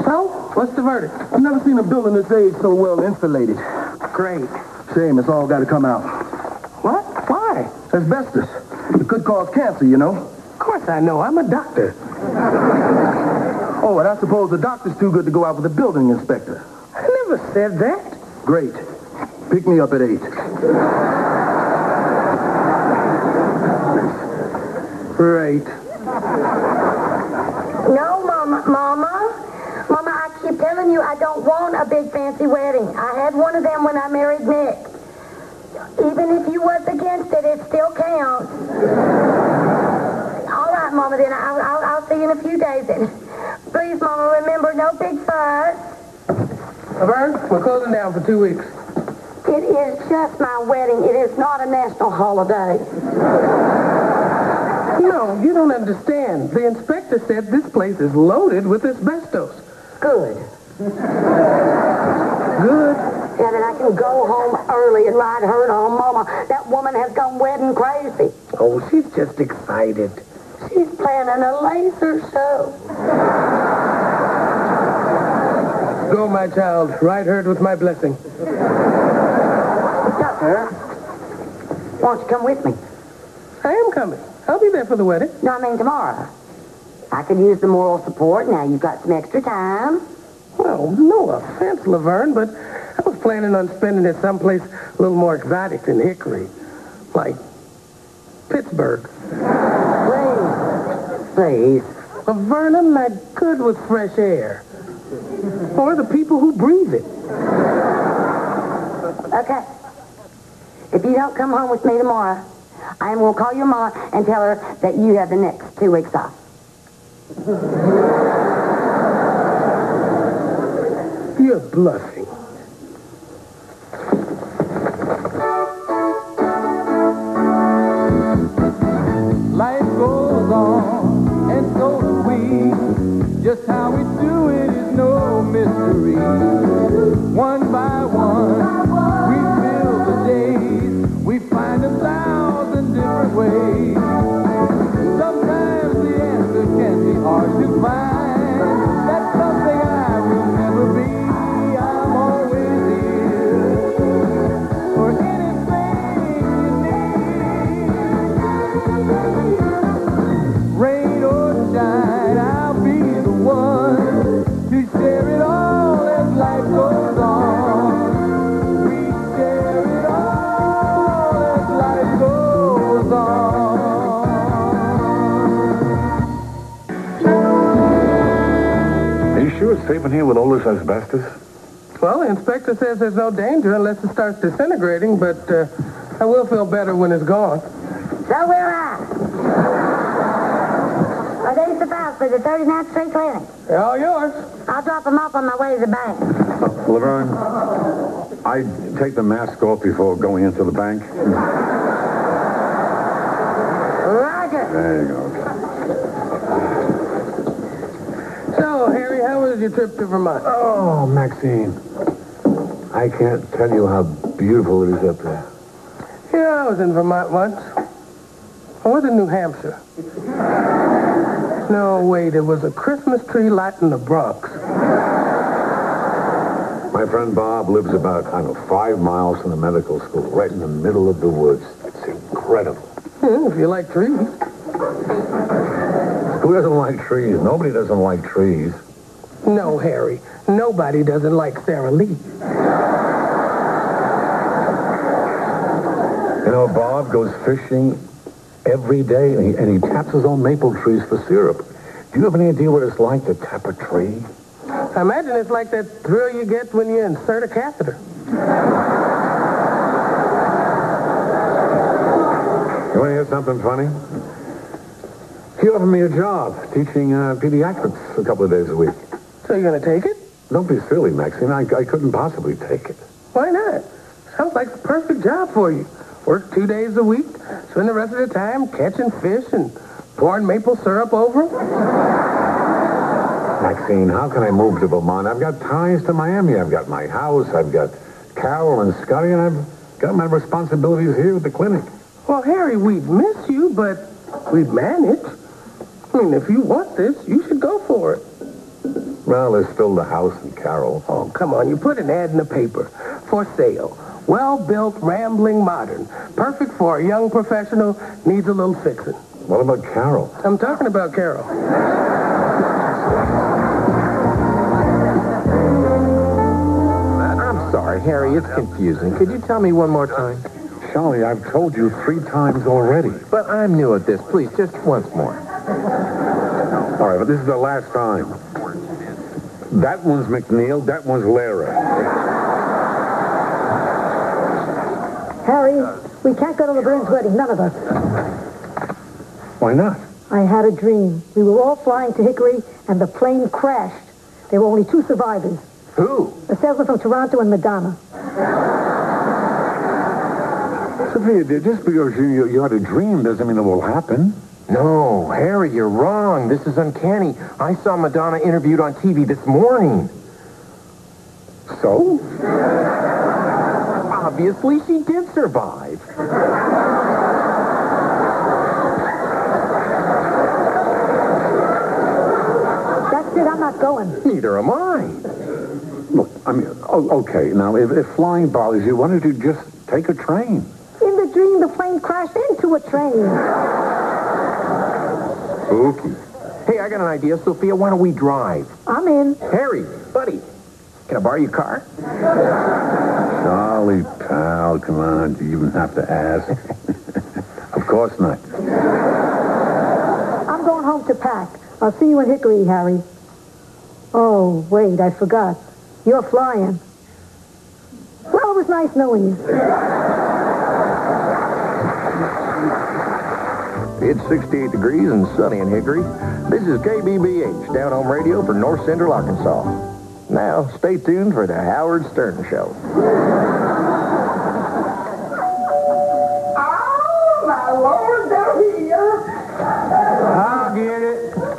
So, what's the verdict? I've never seen a building this age so well insulated. Great. Shame, it's all got to come out. What? Why? Asbestos. It could cause cancer, you know. Of course I know. I'm a doctor. Oh, and I suppose the doctor's too good to go out with a building inspector. I never said that. Great. Pick me up at 8. Right. No, Mama, I keep telling you I don't want a big fancy wedding. I had one of them when I married Nick. Even if you was against it, it still counts. All right, Mama, then I'll see you in a few days. Then. Please, Mama, remember, no big fuss. Laverne, we're closing down for 2 weeks. It is just my wedding. It is not a national holiday. No, you don't understand. The inspector said this place is loaded with asbestos. Good. Good. Yeah, then I can go home early and ride her home. Mama, that woman has gone wedding crazy. Oh, she's just excited. She's planning a laser show. Go, my child. Ride herd with my blessing. Doctor, won't you come with me? I am coming. I'll be there for the wedding. No, I mean tomorrow. I could use the moral support. Now you've got some extra time. Well, no offense, Laverne, but I was planning on spending it someplace a little more exotic than Hickory. Like Pittsburgh. Please. Laverne, I'm not good with fresh air. Or the people who breathe it. Okay. If you don't come home with me tomorrow, I will call your mama and tell her that you have the next 2 weeks off. You're bluffing. Life goes on, and so do we. Just how we do it is no mystery. One by one, we fill the days. We find 1,000 different ways. Sometimes the answer can be hard to find. That's something I will never be. I'm always here for anything you need. Rain or shine, I'll be the one to share it all as life goes on. We share it all as life goes on. Are you sure it's safe in here with all this asbestos? Well, the inspector says there's no danger unless it starts disintegrating, but I will feel better when it's gone. So will I. Are they supposed for the 39th Street Clinic? They're all yours. I'll drop them off on my way to the bank. Laverne, I take the mask off before going into the bank. Roger. There you go. So, Harry, how was your trip to Vermont? Oh, Maxine. I can't tell you how beautiful it is up there. Yeah, I was in Vermont once. I was in New Hampshire. No, wait, it was a Christmas tree lot in the Bronx. My friend Bob lives about, 5 miles from the medical school, right in the middle of the woods. It's incredible. Yeah, if you like trees. Who doesn't like trees? Nobody doesn't like trees. No, Harry. Nobody doesn't like Sarah Lee. You know, Bob goes fishing every day, and he taps his own maple trees for syrup. Do you have any idea what it's like to tap a tree? I imagine it's like that thrill you get when you insert a catheter. You want to hear something funny? He offered me a job teaching pediatrics a couple of days a week. So you're going to take it? Don't be silly, Maxine. I couldn't possibly take it. Why not? Sounds like the perfect job for you. Work 2 days a week, spend the rest of the time catching fish and pouring maple syrup over them. Maxine, how can I move to Vermont? I've got ties to Miami. I've got my house. I've got Carol and Scotty, and I've got my responsibilities here at the clinic. Well, Harry, we'd miss you, but we'd manage. I mean, if you want this, you should go for it. Well, there's still the house and Carol. Oh, come on. You put an ad in the paper. For sale. Well-built, rambling, modern. Perfect for a young professional. Needs a little fixing. What about Carol? I'm talking about Carol. I'm sorry, Harry, it's confusing. Could you tell me one more time? Charlie, I've told you 3 times already. But I'm new at this. Please, just once more. All right, but this is the last time. That one's McNeil, that one's Lara. Harry, we can't go to Laverne's wedding, none of us. Why not? I had a dream. We were all flying to Hickory, and the plane crashed. There were only 2 survivors. Who? A salesman from Toronto and Madonna. Sophia, just because you had a dream doesn't mean it will happen. No, Harry, you're wrong. This is uncanny. I saw Madonna interviewed on TV this morning. So? Obviously, she did survive. That's it, I'm not going. Neither am I. Look, I mean, okay, now, if flying bothers you, why don't you just take a train? In the dream, the plane crashed into a train. Spooky. Hey, I got an idea, Sophia. Why don't we drive? I'm in. Harry, buddy, can I borrow your car? Charlie, pal, come on. Do you even have to ask? Of course not. I'm going home to pack. I'll see you in Hickory, Harry. Oh, wait, I forgot. You're flying. Well, it was nice knowing you. It's 68 degrees and sunny in Hickory. This is KBBH, down home radio for North Central Arkansas. Now, stay tuned for the Howard Stern Show. Oh, my Lord, they're here. I'll get it.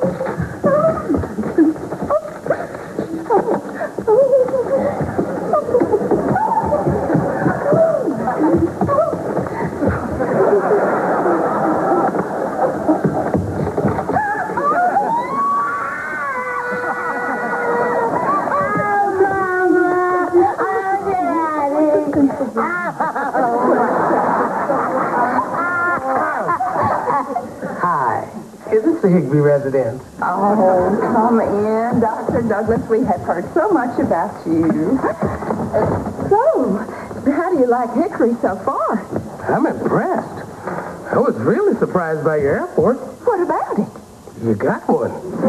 Hi. Is this the Higby residence? Oh, come in, Dr. Douglas. We have heard so much about you. So, how do you like Hickory so far? I'm impressed. I was really surprised by your airport. What about it? You got one.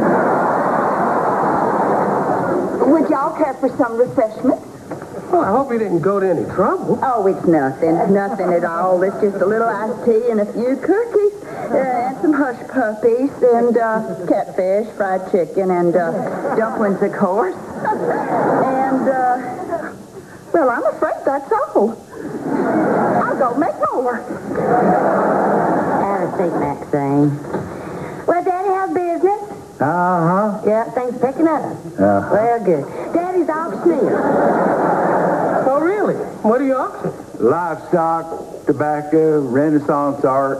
Would y'all care for some refreshment? Well, I hope you didn't go to any trouble. Oh, it's nothing. Nothing at all. It's just a little iced tea and a few cookies. And some hush puppies and catfish, fried chicken, and dumplings, of course. And, well, I'm afraid that's all. I'll go make more. Have a seat, Maxine. Well, Daddy, how's business? Uh-huh. Yeah, things picking up. Well, good. Daddy's auctioneer. Oh, really? What are you auctioning? Livestock, tobacco, Renaissance art.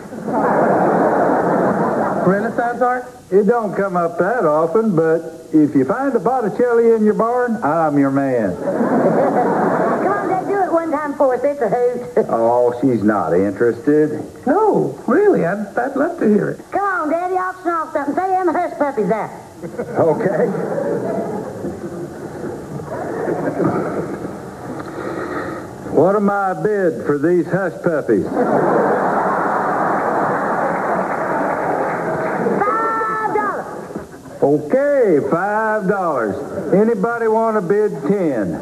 Renaissance art? It don't come up that often, but if you find a Botticelli in your barn, I'm your man. Come on, Dad, do it one time for us. It's a hoot. Oh, she's not interested. No, really. I'd love to hear it. Come on, Daddy, auction off something. Say them hush puppies out. Okay. What am I bid for these hush puppies? $5. Okay, $5. Anybody want to bid 10?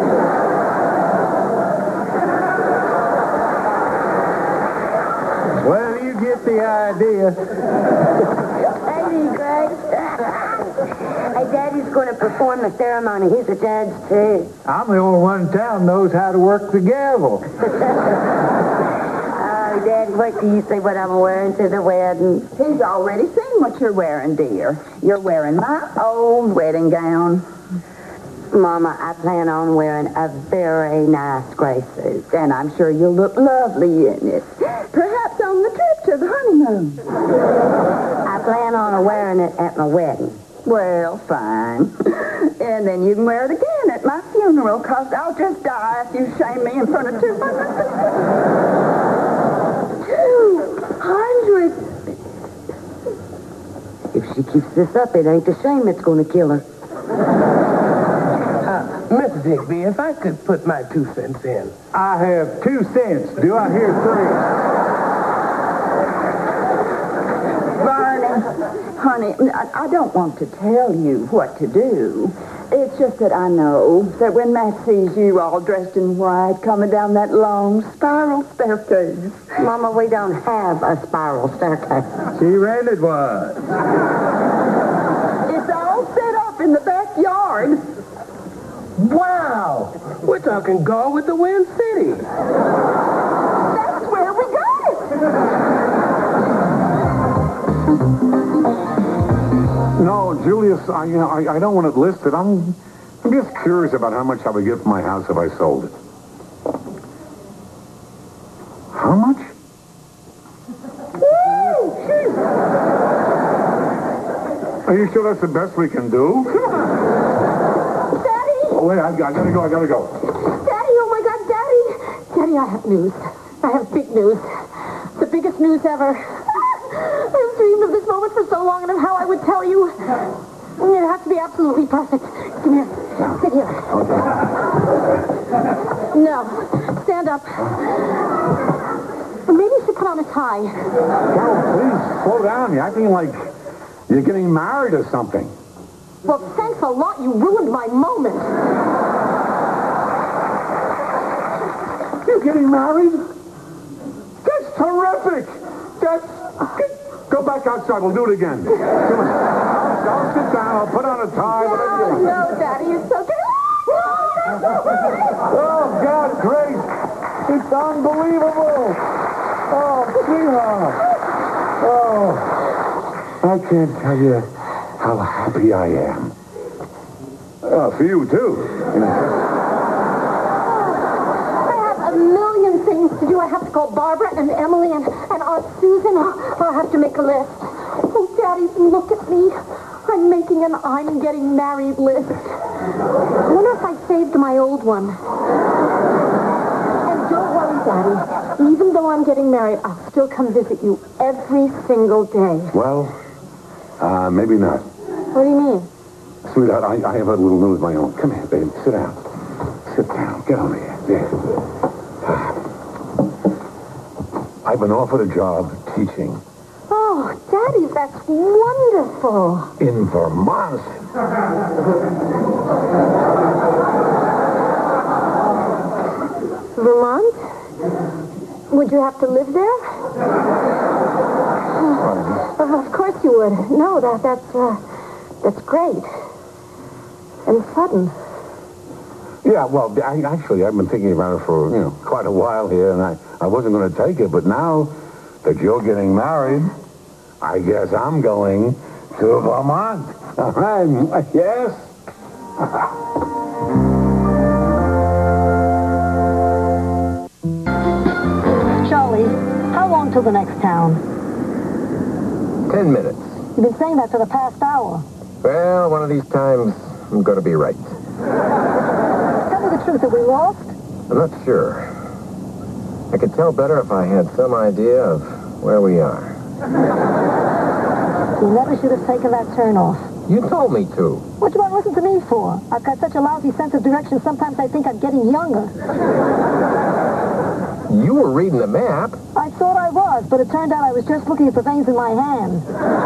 Well, you get the idea. Ain't he great? Hey, Daddy's going to perform the ceremony. He's a judge, too. I'm the only one in town knows how to work the gavel. Oh, Daddy, wait till you see what I'm wearing to the wedding. He's already seen what you're wearing, dear. You're wearing my old wedding gown. Mama, I plan on wearing a very nice gray suit. And I'm sure you'll look lovely in it. Perhaps on the trip to the honeymoon. I plan on wearing it at my wedding. Well, fine. And then you can wear it again at my funeral, 'cause I'll just die if you shame me in front of 200 people. 200? If she keeps this up, it ain't the shame that's going to kill her. Mrs. Higby, if I could put my 2 cents in. I have 2 cents. Do I hear 3? Barney, honey, I don't want to tell you what to do. It's just that I know that when Matt sees you all dressed in white coming down that long spiral staircase. Mama, we don't have a spiral staircase. She rented one. It's all set up in the backyard. Wow! We're talking Gone with the Wind City. That's where we got it. No, Julius, I don't want it listed. I'm just curious about how much I would get for my house if I sold it. How much? Are you sure that's the best we can do? Daddy! Oh, wait, I gotta go. Daddy, oh my God, Daddy! Daddy, I have news. I have big news. The biggest news ever. I've dreamed of this moment for so long and of how I would tell you. It has to be absolutely perfect. Come here. Sit here. No. Stand up. Maybe you should put on a tie. Carol, please, slow down. You're acting like you're getting married or something. Well, thanks a lot. You ruined my moment. You're getting married? That's terrific. Go back outside. We'll do it again. Come on. I'll sit down. I'll put on a tie. Whatever you want. No, Daddy, you're so good. Oh, God, Grace. It's unbelievable. Oh, sweetheart. Oh, I can't tell you how happy I am. For you, too. I have a million things to do. I have to call Barbara and Emily and Aunt Susan. I'll have to make a list. Oh, Daddy, look at me. I'm making an I'm getting married list. I wonder if I saved my old one. And don't worry, Daddy. Even though I'm getting married, I'll still come visit you every single day. Well, maybe not. What do you mean? Sweetheart, I have a little news of my own. Come here, baby. Sit down. Sit down. Get on here. There. I've been offered a job teaching. Oh, Daddy, that's wonderful. In Vermont. Vermont? Would you have to live there? Of course you would. No, that's great. And sudden. Yeah, well, I've been thinking about it for, quite a while here, and I wasn't going to take it, but now that you're getting married, I guess I'm going to Vermont. All right, yes? Charlie, how long till the next town? 10 minutes. You've been saying that for the past hour. Well, one of these times, I'm going to be right. Tell me the truth, are we lost? I'm not sure. I could tell better if I had some idea of where we are. You never should have taken that turn off. You told me to. What do you want to listen to me for? I've got such a lousy sense of direction, sometimes I think I'm getting younger. You were reading the map. I thought I was, but it turned out I was just looking at the veins in my hand.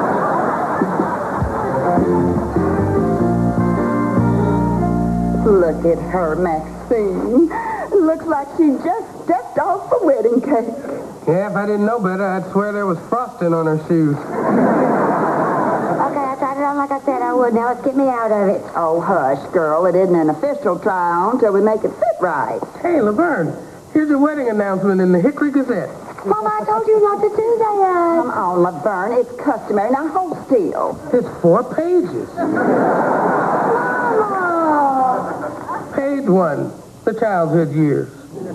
Look at her, Maxine. Looks like she just stepped off the wedding cake. Yeah, if I didn't know better, I'd swear there was frosting on her shoes. Okay, I tried it on like I said I would. Now let's get me out of it. Oh, hush, girl. It isn't an official try-on till we make it fit right. Hey, Laverne, here's your wedding announcement in the Hickory Gazette. Mama, I told you not to do that. Come on, Laverne. It's customary. Now hold still. It's 4 pages. Mama! Page 1, the childhood years.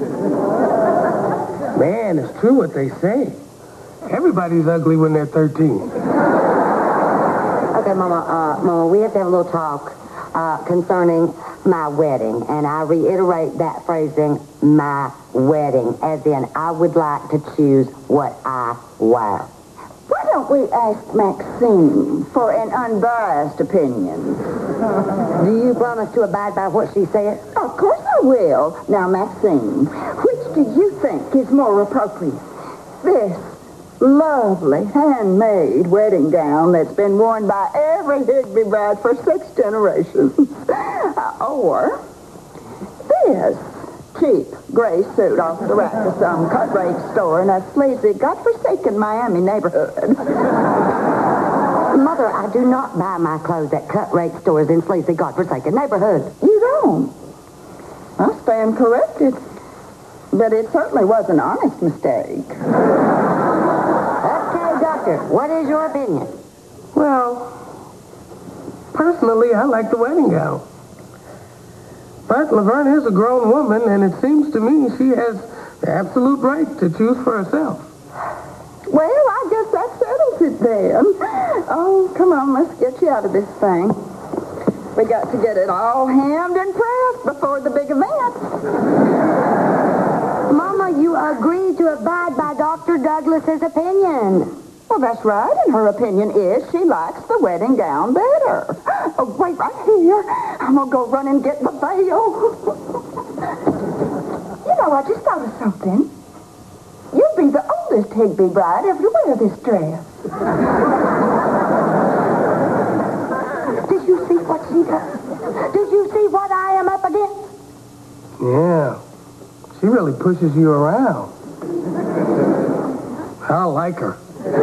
Man, it's true what they say. Everybody's ugly when they're 13. Okay, Mama, we have to have a little talk. concerning my wedding. And I reiterate that phrasing, my wedding, as in I would like to choose what I wear. Why don't we ask Maxine for an unbiased opinion? Do you promise to abide by what she said? Of course I will. Now, Maxine, which do you think is more appropriate? This lovely handmade wedding gown that's been worn by every Higby bride for 6 generations. Or this cheap gray suit off the rack of some cut-rate store in a sleazy, godforsaken Miami neighborhood. Mother, I do not buy my clothes at cut-rate stores in sleazy, godforsaken neighborhoods. You don't? I stand corrected. But it certainly was an honest mistake. Okay, Doctor, what is your opinion? Well, personally, I like the wedding gown. But Laverne is a grown woman, and it seems to me she has the absolute right to choose for herself. Well, I guess that settles it then. Oh, come on, let's get you out of this thing. We got to get it all hemmed and pressed before the big event. Mama, you agreed to abide by Dr. Douglas's opinion. Well, that's right, and her opinion is she likes the wedding gown better. Oh, wait right here. I'm going to go run and get the veil. You know, I just thought of something. You'll be the oldest Higby bride ever to wear this dress. Did you see what she does? Did you see what I am up against? Yeah, she really pushes you around. I like her.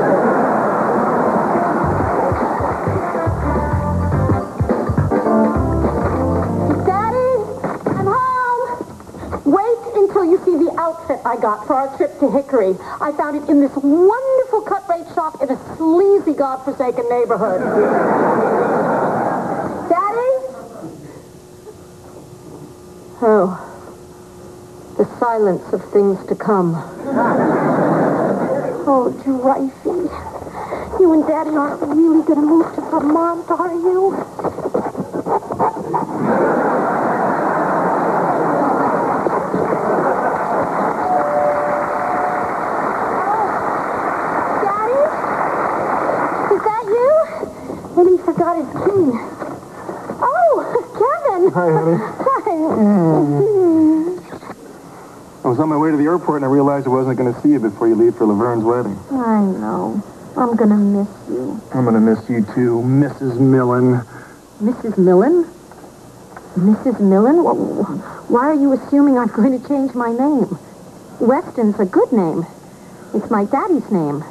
Daddy, I'm home. Wait until you see the outfit I got for our trip to Hickory. I found it in this wonderful cut-rate shop in a sleazy, godforsaken neighborhood. Daddy? Oh, the silence of things to come. Oh, Dreyfie, you and Daddy aren't really going to move to Vermont, are you? Daddy? Is that you? Maybe he forgot his key. Oh, Kevin. Hi, honey. Hi. I was on my way to the airport and I realized I wasn't going to see you before you leave for Laverne's wedding. I know. I'm going to miss you. I'm going to miss you too, Mrs. Millen. Mrs. Millen? Mrs. Millen? Why are you assuming I'm going to change my name? Weston's a good name. It's my daddy's name.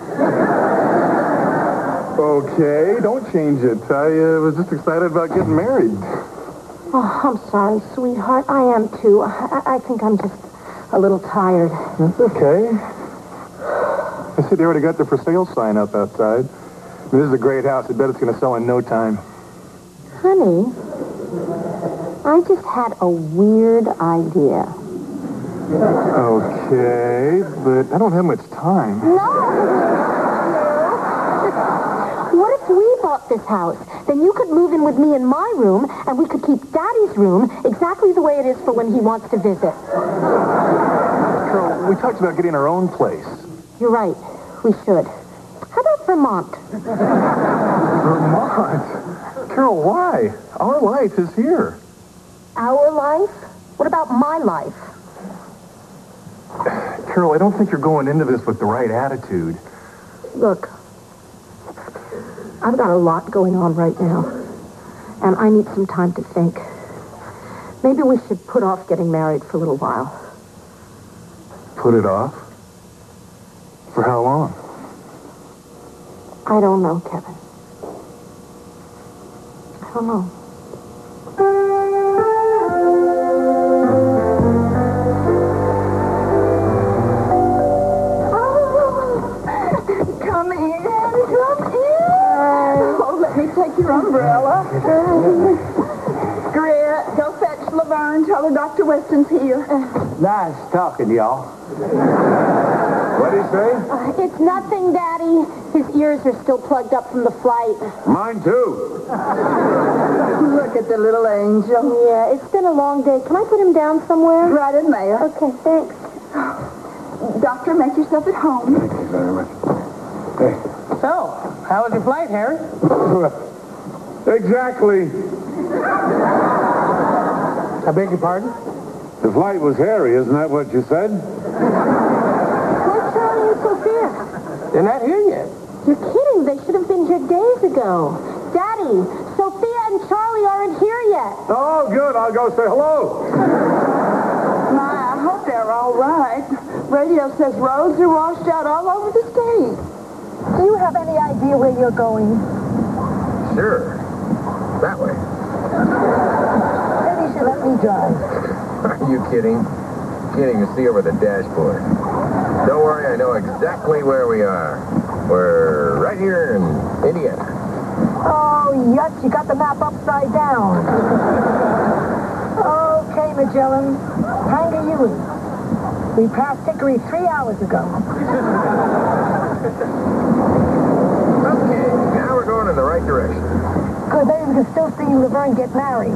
Okay, don't change it. I was just excited about getting married. Oh, I'm sorry, sweetheart. I am too. I think I'm just a little tired. That's okay. I see they already got the for sale sign up outside. This is a great house. I bet it's going to sell in no time. Honey, I just had a weird idea. Okay, but I don't have much time. What if we bought this house? Then you could move in with me in my room, and we could keep Daddy's room exactly the way it is for when he wants to visit. Carol, we talked about getting our own place. You're right. We should. How about Vermont? Vermont? Carol, why? Our life is here. Our life? What about my life? Carol, I don't think you're going into this with the right attitude. Look, I've got a lot going on right now, and I need some time to think. Maybe we should put off getting married for a little while. Put it off? For how long? I don't know, Kevin. I don't know. Come in. Oh, let me take your umbrella. Grit, go fetch Laverne. Tell her Dr. Weston's here. Nice talking to y'all. What did he say? It's nothing, Daddy. His ears are still plugged up from the flight. Mine too. Look at the little angel. Yeah, it's been a long day. Can I put him down somewhere? Right in there. Okay, thanks. Doctor, make yourself at home. Thank you very much. Hey. So, how was your flight, Harry? Exactly. I beg your pardon? The flight was hairy, isn't that what you said? Where's Charlie and Sophia? They're not here yet. You're kidding. They should have been here days ago. Daddy, Sophia and Charlie aren't here yet. Oh, good. I'll go say hello. My, I hope they're all right. Radio says roads are washed out all over the state. Do you have any idea where you're going? Sure. That way. Maybe you should let me drive. Are you kidding? Can't even see over the dashboard. Don't worry, I know exactly where we are. We're right here in Indiana. Oh, yes, you got the map upside down. Okay, Magellan. Hanga Yui. We passed Hickory 3 hours ago. Okay, now we're going in the right direction. Good, maybe we can still see Laverne get married.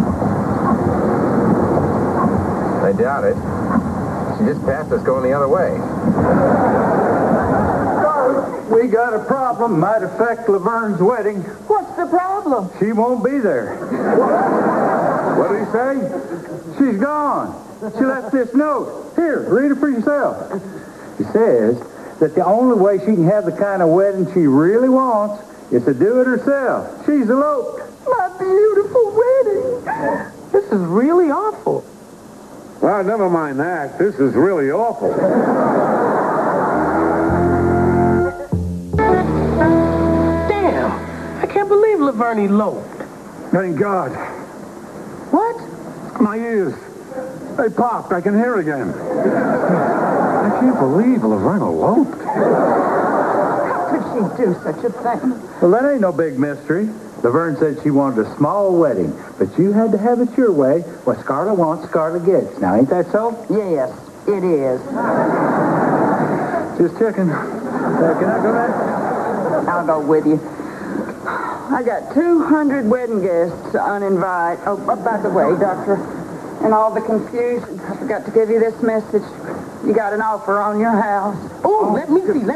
I doubt it. She just passed us going the other way. We got a problem. Might affect Laverne's wedding. What's the problem? She won't be there. What did he say? She's gone. She left this note. Here, read it for yourself. It says that the only way she can have the kind of wedding she really wants is to do it herself. She's eloped. My beautiful wedding. This is really awful. Well, never mind that. This is really awful. Damn. I can't believe Laverne eloped. Thank God. What? My ears. They popped. I can hear again. I can't believe Laverne eloped. How could she do such a thing? Well, that ain't no big mystery. Laverne said she wanted a small wedding, but you had to have it your way. What Scarlett wants, Scarlett gets. Now, ain't that so? Yes, it is. Just checking. Can I go back? I'll go with you. I got 200 wedding guests uninvited. Oh, by the way, Doctor, in all the confusion, I forgot to give you this message. You got an offer on your house. Oh, let me see.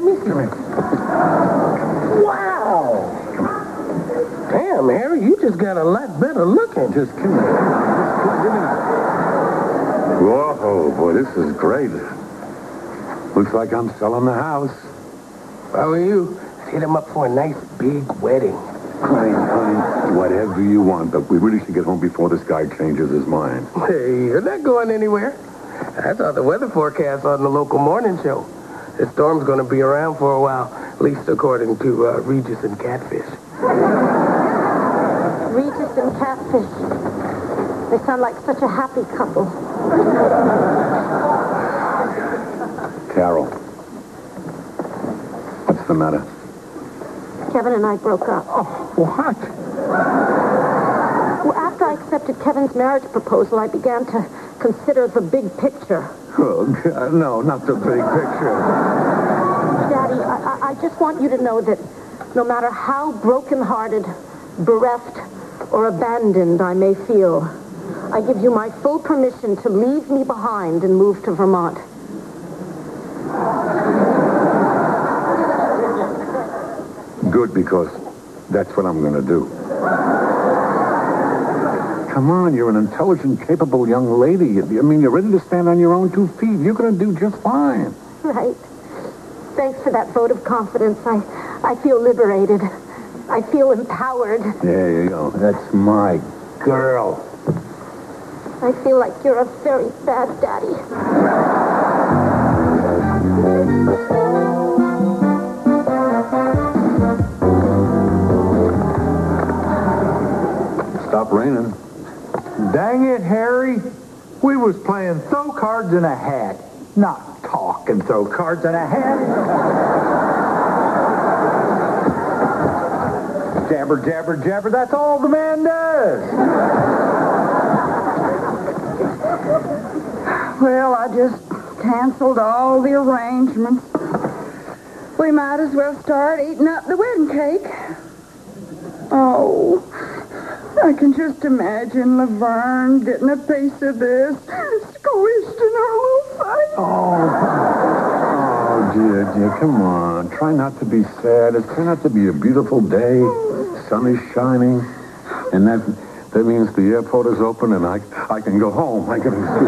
Wow. Damn, Harry, you just got a lot better looking. Just come here. Give me that. Whoa, boy, this is great. Looks like I'm selling the house. How are you? Hit him up for a nice big wedding. Honey, whatever you want, but we really should get home before this guy changes his mind. Hey, you're not going anywhere. I saw the weather forecast on the local morning show. The storm's going to be around for a while, at least according to Regis and Catfish. Regis and Catfish. They sound like such a happy couple. Carol, what's the matter? Kevin and I broke up. Oh, what? Well, after I accepted Kevin's marriage proposal, I began to consider the big picture. Oh, God, no, not the big picture. Daddy, I just want you to know that no matter how brokenhearted, bereft, or abandoned I may feel, I give you my full permission to leave me behind and move to Vermont. Good, because that's what I'm going to do. Come on, you're an intelligent, capable young lady. I mean, you're ready to stand on your own 2 feet. You're going to do just fine. Right. Thanks for that vote of confidence. I feel liberated. I feel empowered. There you go. That's my girl. I feel like you're a very bad daddy. Stop raining. Dang it, Harry. We was playing throw cards in a hat. Not talking throw cards in a hat. Jabber, jabber, jabber. That's all the man does. Well, I just canceled all the arrangements. We might as well start eating up the wedding cake. Oh, I can just imagine Laverne getting a piece of this, squished in her little face. Oh, dear, come on. Try not to be sad. It's turned out to be a beautiful day. Sun is shining. And that means the airport is open and I can go home. Hey,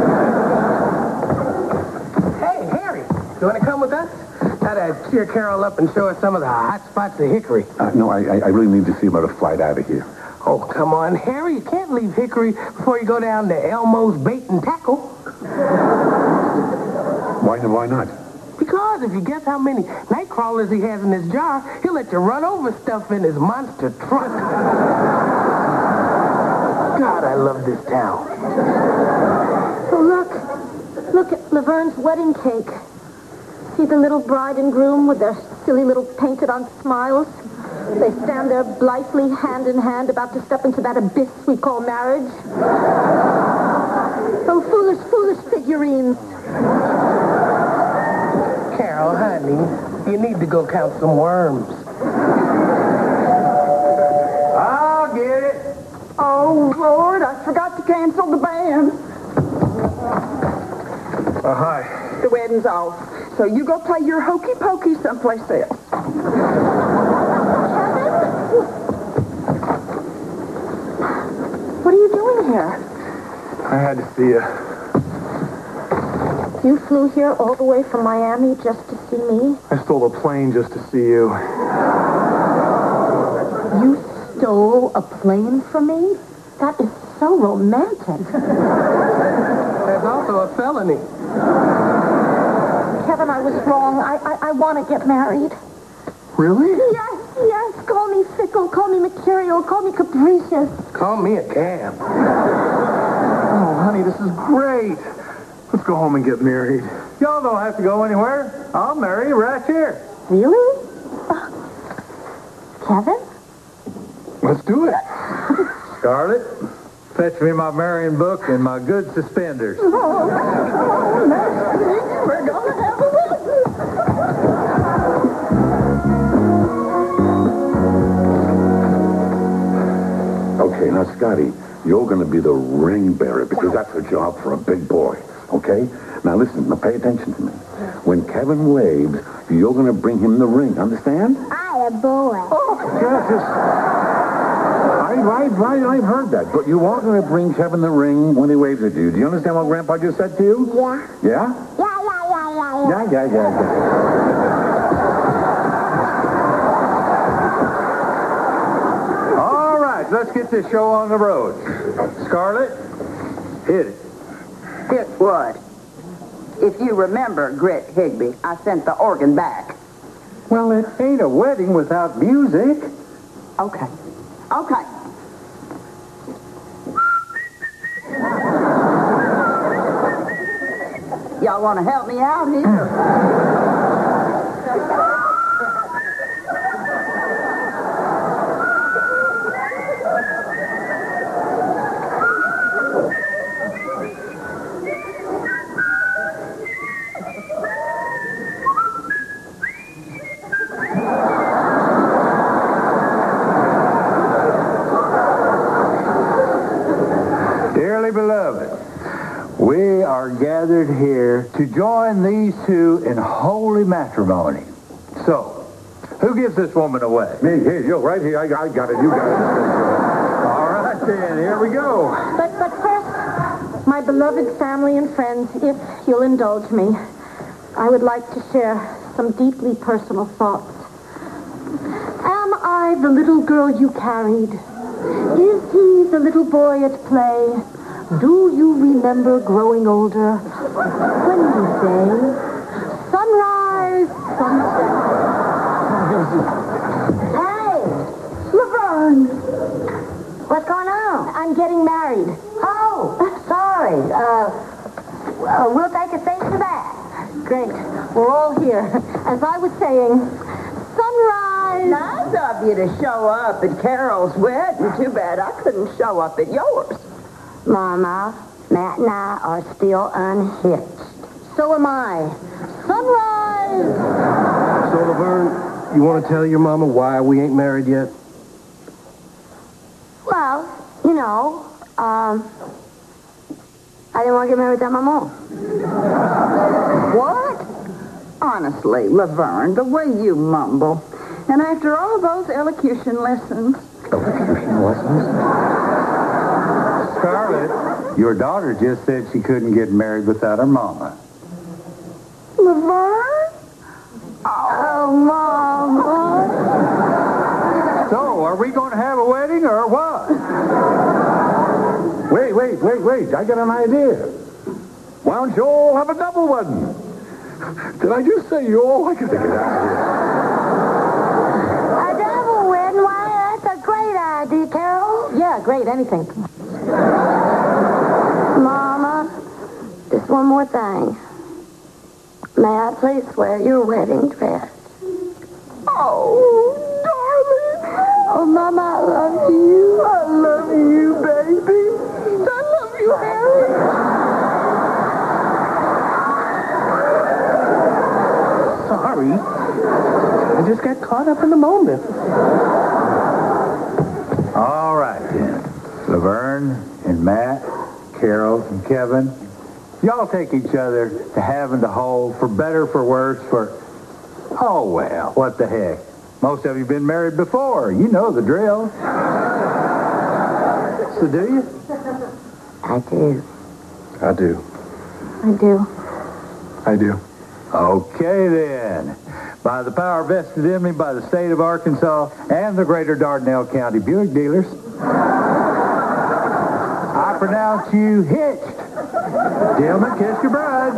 Harry, you want to come with us? Gotta cheer Carol up and show her some of the hot spots of Hickory. No, I really need to see about a flight out of here. Oh, come on, Harry. You can't leave Hickory before you go down to Elmo's Bait and Tackle. Why not? Because if you guess how many night crawlers he has in his jar, he'll let you run over stuff in his monster truck. God, I love this town. Oh, look at Laverne's wedding cake. See the little bride and groom with their silly little painted-on smiles? They stand there blithely, hand in hand, about to step into that abyss we call marriage. Oh, foolish, foolish figurines. Carol, honey, you need to go count some worms. I'll get it. Oh, Lord, I forgot to cancel the band. Hi. The wedding's off. So you go play your hokey pokey someplace else. What are you doing here? I had to see you. You flew here all the way from Miami just to see me? I stole a plane just to see you. You stole a plane from me? That is so romantic. That's also a felony. Kevin, I was wrong. I want to get married. Really? Yes. Call me fickle. Call me mercurial. Call me capricious. Call me a cab. Oh, honey, this is great. Let's go home and get married. Y'all don't have to go anywhere. I'll marry you right here. Really? Kevin? Let's do it. Scarlett, fetch me my marrying book and my good suspenders. We're gonna have a wedding. Okay, now, Scotty, you're going to be the ring bearer because that's a job for a big boy, okay? Now, listen, pay attention to me. When Kevin waves, you're going to bring him the ring, understand? I a boy. I've heard that, but you are going to bring Kevin the ring when he waves at you. Do you understand what Grandpa just said to you? Yeah. Yeah? Yeah. All right, let's get this show on the road. Scarlett, hit it. Hit what? If you remember, Grit Higby, I sent the organ back. Well, it ain't a wedding without music. Okay. Y'all want to help me out here? Dearly beloved, we are gathered here to join these two in holy matrimony. So, who gives this woman away? Me, here, you right here. I got it. You got it. All right, then, here we go. But first, my beloved family and friends, if you'll indulge me, I would like to share some deeply personal thoughts. Am I the little girl you carried? Is he the little boy at play? Do you remember growing older? When you say, sunrise, sunset. Hey, Laverne. What's going on? I'm getting married. Oh, sorry. We'll take a thing for that. Great. We're all here. As I was saying, sunrise. Nice of you to show up at Carol's wedding. Too bad I couldn't show up at yours. Mama, Matt and I are still unhitched. So am I. Sunrise. So, Laverne, you want to tell your mama why we ain't married yet? Well, You know, I didn't want to get married without my mom. What? Honestly, Laverne, the way you mumble. And after all those elocution lessons. Elocution lessons? Scarlett, your daughter just said she couldn't get married without her mama. Laverne? Oh, Mama. So, are we going to have a wedding or what? Wait. I got an idea. Why don't you all have a double wedding? Did I just say you all? I can think of that idea. A double wedding? Why, that's a great idea, Carol. Yeah, great, anything. Mama, just one more thing. May I please wear your wedding dress? Oh, darling. Oh, Mama, I love you. I love you, baby. I love you, Harry. Sorry. I just got caught up in the moment. All right, then. Laverne and Matt, Carol and Kevin, y'all take each other to heaven to hold, for better, for worse, for... Oh, well, what the heck. Most of you been married before. You know the drill. So do you? I do. I do. I do. I do. Okay, then. By the power vested in me by the state of Arkansas and the greater Dardanelle County Buick dealers, I pronounce you hitched. Gentlemen, kiss your bride.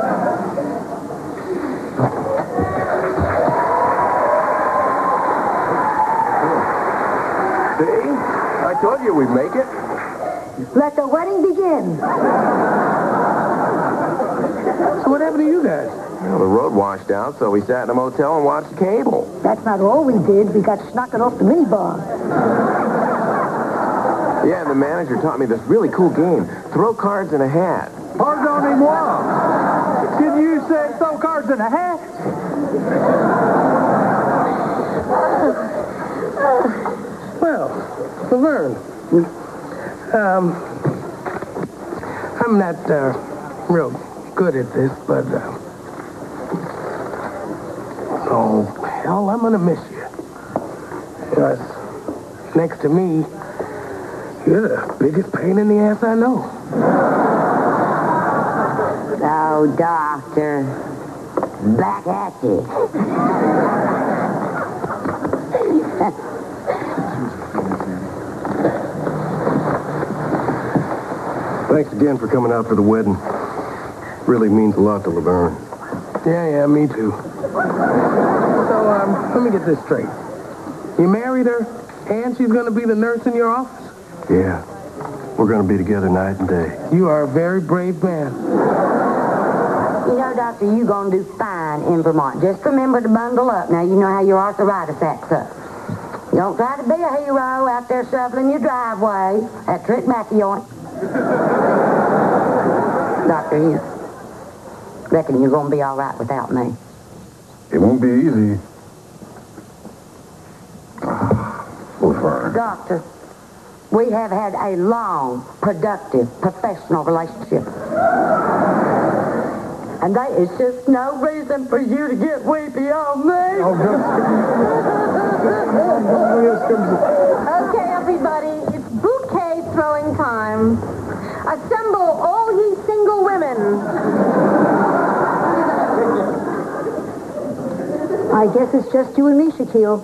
See? I told you we'd make it. Let the wedding begin. So what happened to you guys? Well, the road washed out, so we sat in a motel and watched cable. That's not all we did. We got snockered off the minibar. Yeah, and the manager taught me this really cool game. Throw cards in a hat. Pardonnez-moi. Did you say throw cards in a hat? Well, Laverne, I'm not real good at this, but oh hell, I'm gonna miss you. Because next to me, you're the biggest pain in the ass I know. Oh, Doctor. Back at you. Thanks again for coming out for the wedding. Really means a lot to Laverne. Yeah, me too. So, let me get this straight. You married her, and she's gonna be the nurse in your office? Yeah. We're going to be together night and day. You are a very brave man. You know, Doctor, you're going to do fine in Vermont. Just remember to bundle up. Now, you know how your arthritis acts up. Don't try to be a hero out there shoveling your driveway. That trick back of yours. Doctor, you reckon you're going to be all right without me? It won't be easy. Laverne. Doctor, we have had a long, productive, professional relationship. And there is just no reason for you to get weepy on me. Okay, everybody, it's bouquet throwing time. Assemble all ye single women. I guess it's just you and me, Shaquille.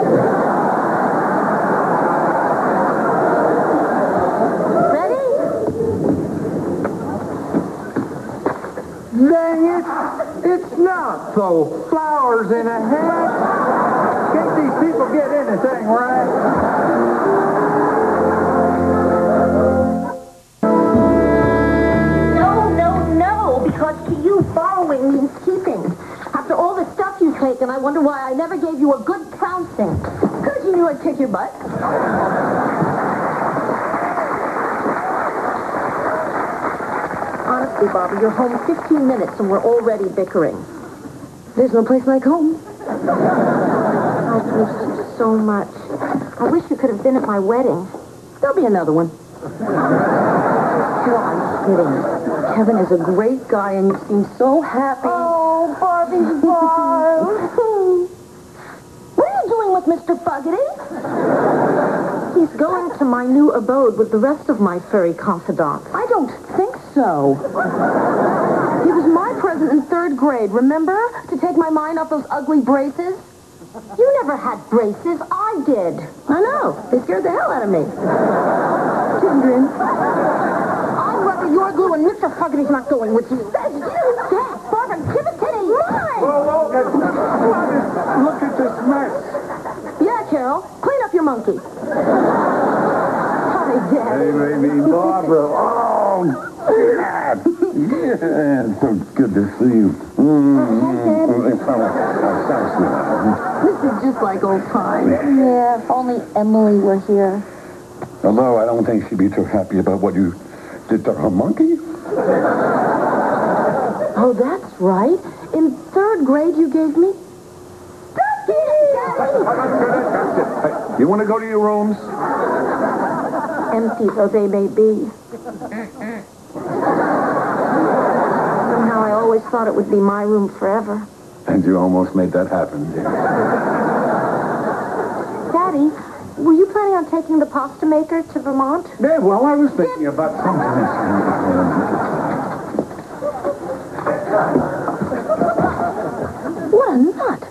Dang it! It's not so. Flowers in a hat. Can't these people get anything right? No, because to you, borrowing means keeping. After all the stuff you've taken, I wonder why I never gave you a good trouncing. Because you knew I'd kick your butt. Honestly, Barbara, you're home 15 minutes and we're already bickering. There's no place like home. I've missed you so much. I wish you could have been at my wedding. There'll be another one. Carol, I'm kidding. Kevin is a great guy, and you seem so happy. Oh, Barbie's Barb. What are you doing with Mr. Buggety? He's going to my new abode with the rest of my furry confidants. I don't think so. He was my present in 3rd grade, remember? To take my mind off those ugly braces. You never had braces. I did. I know. They scared the hell out of me. Children. I'd rather your glue and Mr. Fuggety's not going with you. That's you. Dad, Barbara, give it to me. Mine. Look at this mess. Yeah, Carol. Clean up your monkey. Hi, Dad. Hey, baby Barbara. Oh, Dad. Yeah, so good to see you. This is just like old times. Yeah, if only Emily were here. Although I don't think she'd be too happy about what you did to her monkey. Oh, that's right. In 3rd grade, you gave me... You want to go to your rooms? Empty though they may be. Somehow I always thought it would be my room forever. And you almost made that happen, dear. Daddy, were you planning on taking the pasta maker to Vermont? Yeah, well, I was thinking about something. What a nut.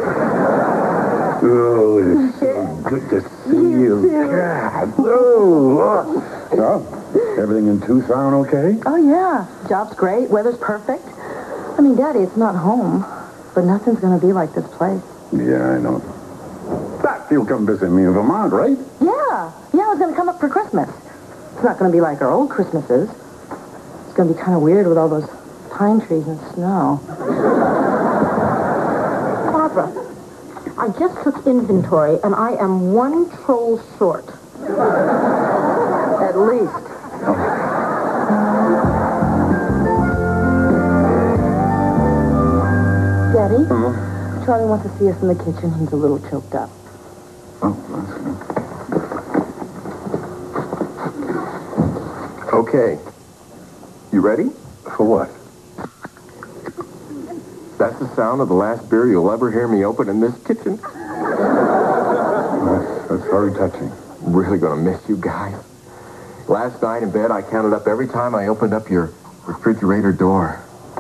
Oh, it's so good to see you. God. Oh. So, everything in Tucson okay? Oh, yeah. Job's great. Weather's perfect. I mean, Daddy, it's not home. But nothing's going to be like this place. Yeah, I know. But you'll come visit me in Vermont, right? Yeah. Yeah, I was going to come up for Christmas. It's not going to be like our old Christmases. It's going to be kind of weird with all those pine trees and snow. Barbara, I just took inventory, and I am 1 troll short. At least. Daddy, Charlie wants to see us in the kitchen. He's a little choked up. Oh, that's good. Okay. You ready? For what? That's the sound of the last beer you'll ever hear me open in this kitchen. That's very touching. Really gonna miss you guys. Last night in bed, I counted up every time I opened up your refrigerator door.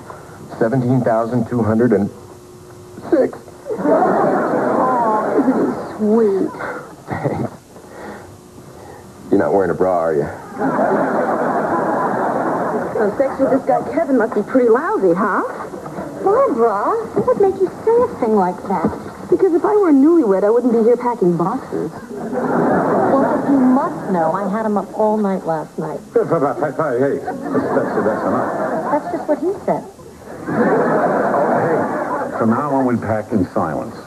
17,206. Oh, isn't he sweet? Thanks. You're not wearing a bra, are you? So sex with this guy Kevin must be pretty lousy, huh? Barbara, what would make you say a thing like that? Because if I were a newlywed, I wouldn't be here packing boxes. Well, you must know I had him up all night last night. Hey, that's enough. That's just what he said. From now on, we pack in silence.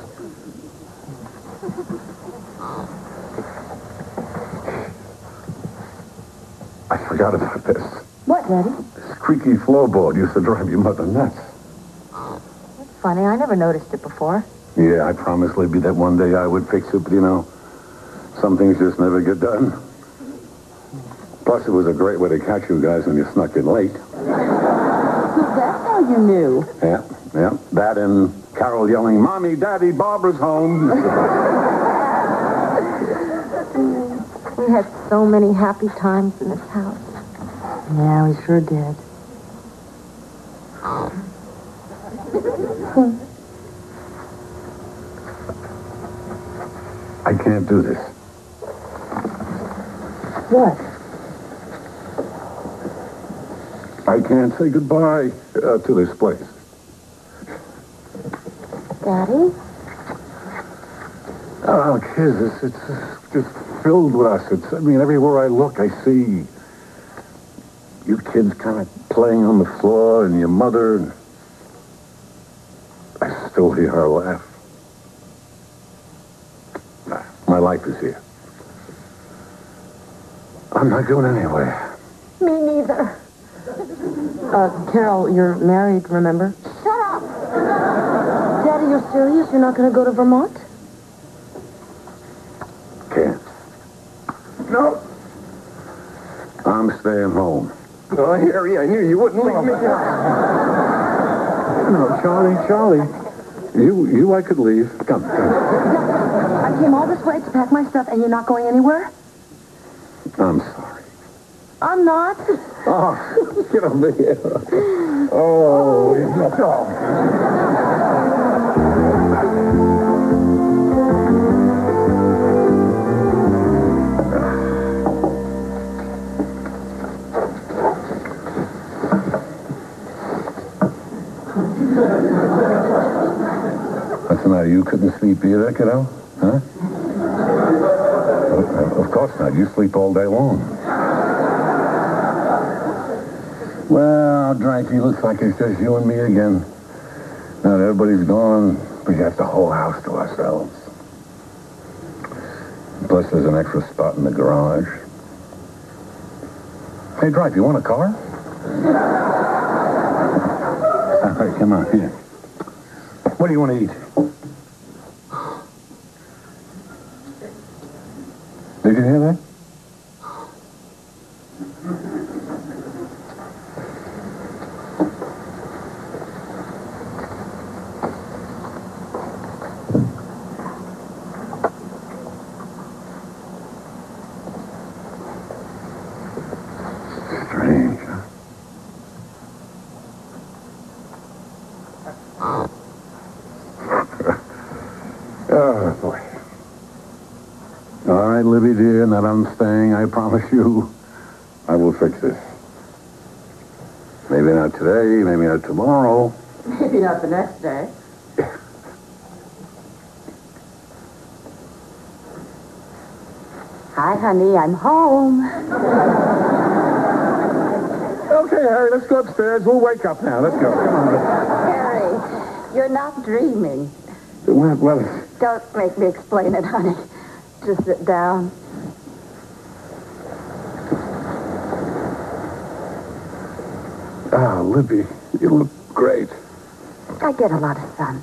I forgot about this. What, Daddy? This creaky floorboard used to drive your mother nuts. That's funny. I never noticed it before. Yeah, I promised Libby that one day I would fix it, but you know, some things just never get done. Plus, it was a great way to catch you guys when you snuck in late. That's how you knew. Yeah. That and Carol yelling, Mommy, Daddy, Barbara's home. We had so many happy times in this house. Yeah, we sure did. I can't do this. What? I can't say goodbye to this place. Daddy? Oh, kids, it's just filled with us. Everywhere I look, I see you kids kind of playing on the floor and your mother. And I still hear her laugh. Nah, my life is here. I'm not going anywhere. Me neither. Carol, you're married, remember? Shut up. Daddy, you're serious? You're not going to go to Vermont? Can't. No. staying home. Oh, Harry, I knew you wouldn't leave me. No, Charlie. I could leave. Come. I came all this way to pack my stuff, and you're not going anywhere? I'm sorry. I'm not. Oh, get over here. Oh, that's all. What's the matter? You couldn't sleep either, kiddo? Huh? Of course not. You sleep all day long. Well, Dranky, looks like it's just you and me again. Now that everybody's gone, we got the whole house to ourselves. Plus, there's an extra spot in the garage. Hey, Dranky, you want a car? All right, come on, here. What do you want to eat? Did you hear that? Strange, huh? Oh, boy. All right, Libby, dear, now that I'm staying, I promise you, I will fix this. Maybe not today, maybe not tomorrow. Maybe not the next day. Hi, honey, I'm home. Okay, Harry, let's go upstairs. We'll wake up now. Let's go. Come on. Harry, you're not dreaming. Well, Don't make me explain it, honey. Just sit down. Libby, you look great. I get a lot of sun.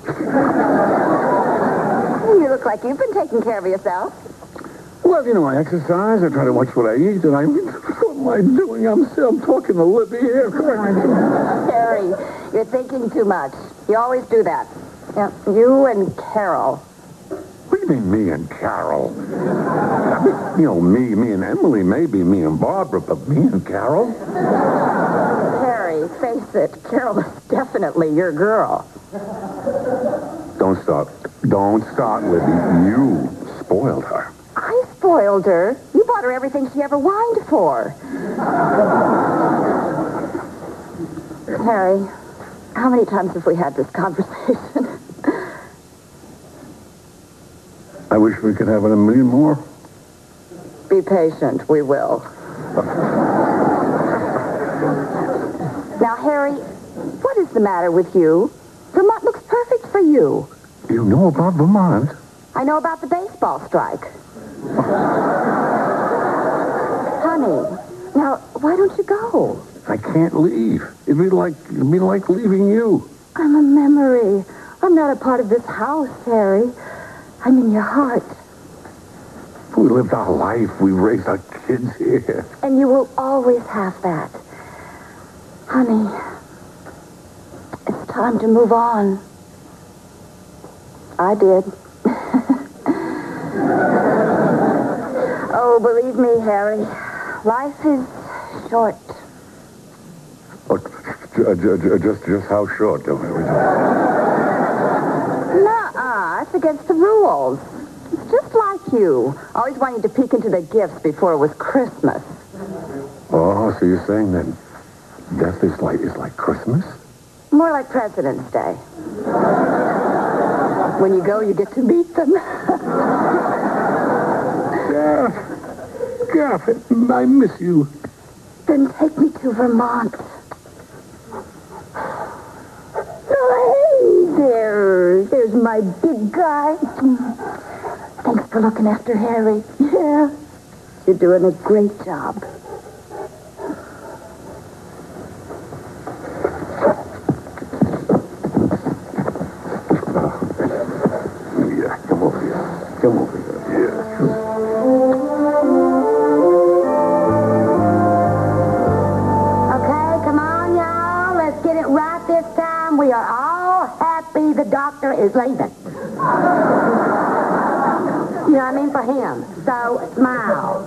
You look like you've been taking care of yourself. Well, you know, I exercise. I try to watch what I eat, and what am I doing? I'm talking to Libby here. Come on. Harry, you're thinking too much. You always do that. Yeah, you and Carol. What do you mean, me and Carol? I mean, you know, me and Emily, maybe me and Barbara, but me and Carol? Harry, face it, Carol is definitely your girl. Don't start, Libby. You spoiled her. I spoiled her. You bought her everything she ever whined for. Harry, how many times have we had this conversation? I wish we could have it a million more. Be patient, we will. Now, Harry, what is the matter with you? Vermont looks perfect for you. You know about Vermont? I know about the baseball strike. Honey, now, why don't you go? I can't leave. It'd be like leaving you. I'm a memory. I'm not a part of this house, Harry. I'm in your heart. We lived our life. We raised our kids here. And you will always have that. Honey, it's time to move on. I did. Oh, believe me, Harry, life is short. Oh, just how short? Nuh-uh, it's against the rules. It's just like you, always wanting to peek into the gifts before it was Christmas. Oh, so you're saying that death is like Christmas? More like President's Day. When you go, you get to meet them. Gaff, I miss you. Then take me to Vermont. Oh, hey there. There's my big guy. Thanks for looking after Harry. Yeah. You're doing a great job. Yeah, come over here. Come over here. Yeah. doctor is leaving. You know what I mean? For him. So, smile.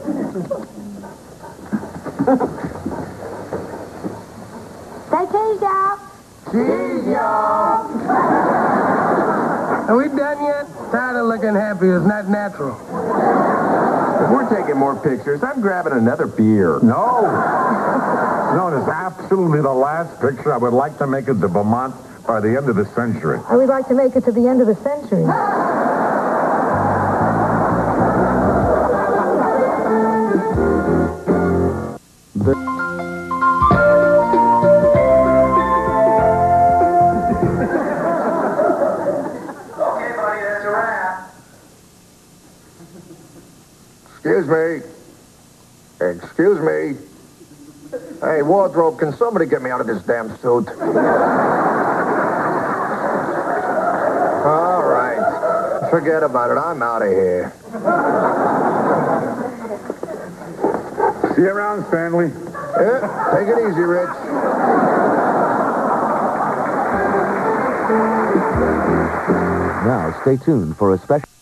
Say cheese, y'all. Cheese, y'all. Are we done yet? Tired of looking happy. It's not natural. If we're taking more pictures, I'm grabbing another beer. No. No, it is absolutely the last picture. I would like to make it to Vermont by the end of the century. I would like to make it to the end of the century. Okay, buddy, that's a wrap. Excuse me. Excuse me. Hey, wardrobe, can somebody get me out of this damn suit? All right. Forget about it. I'm out of here. See you around, Stanley. Yeah, take it easy, Rich. Now, stay tuned for a special...